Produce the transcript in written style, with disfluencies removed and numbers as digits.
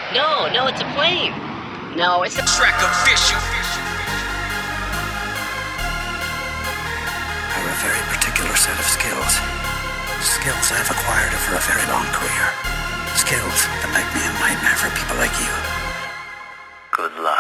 No, it's a plane. No, it's a Track official. I have a very particular set of skills. Skills I've acquired over a very long career. Skills that make me a nightmare for people like you. Good luck.